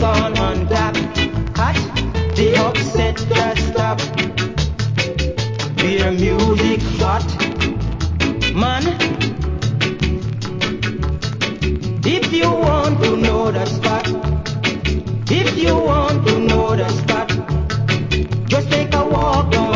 on top. Hot, the upset just stop. Hear music hot, man. If you want to know the spot, if you want to know the spot, just take a walk down